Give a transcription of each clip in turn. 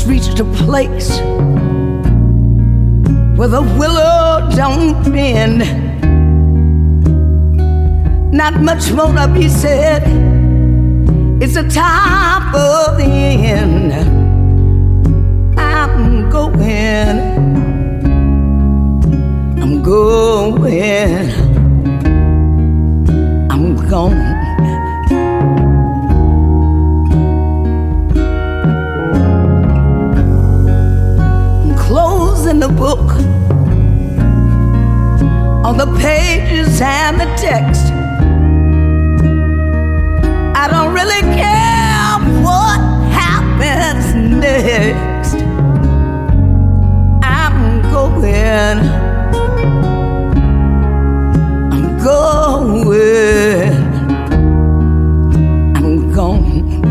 reached a place where the willow don't bend. Not much more to be said. It's the top of the end. I'm going. I'm going. I'm gone. In the book, on the pages and the text, I don't really care what happens next. I'm going. I'm going. I'm gone.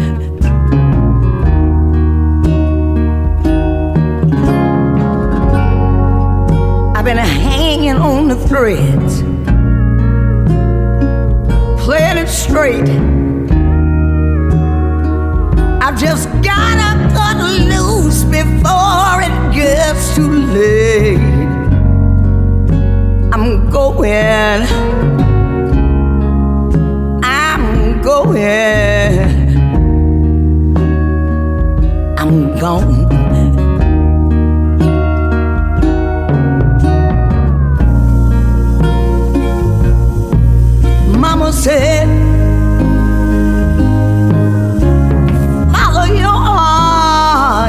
Been hanging on the threads, playing it straight. I've just gotta cut loose before it gets too late. I'm going. I'm going. I'm gone. Mama said, follow your heart.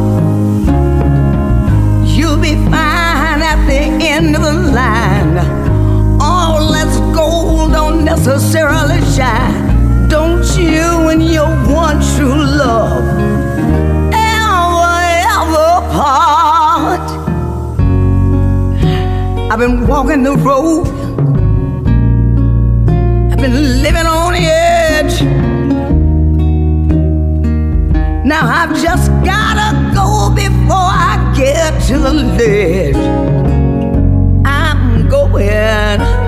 You'll be fine at the end of the line. All that's gold don't necessarily shine. Don't you and your one true love ever part. I've been walking the road, been living on the edge. Now I've just gotta go before I get to the ledge. I'm going.